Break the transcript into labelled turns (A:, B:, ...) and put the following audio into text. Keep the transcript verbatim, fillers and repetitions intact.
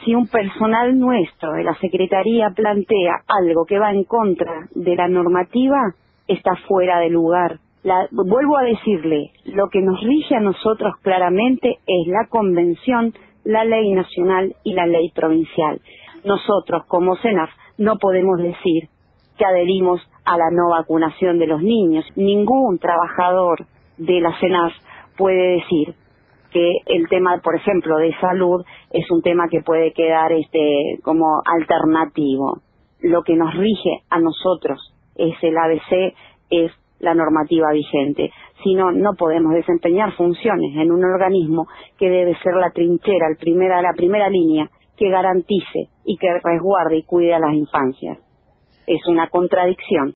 A: si un personal nuestro de la Secretaría plantea algo que va en contra de la normativa, está fuera de lugar. La, vuelvo a decirle, lo que nos rige a nosotros claramente es la Convención, la Ley Nacional y la Ley Provincial. Nosotros, como CENAF, no podemos decir que adherimos a la no vacunación de los niños. Ningún trabajador de la CENAF puede decir que el tema, por ejemplo, de salud es un tema que puede quedar este como alternativo. Lo que nos rige a nosotros es el A B C, es la normativa vigente. Si no, no podemos desempeñar funciones en un organismo que debe ser la trinchera, el primera, la primera línea, que garantice y que resguarde y cuide a las infancias. Es una contradicción.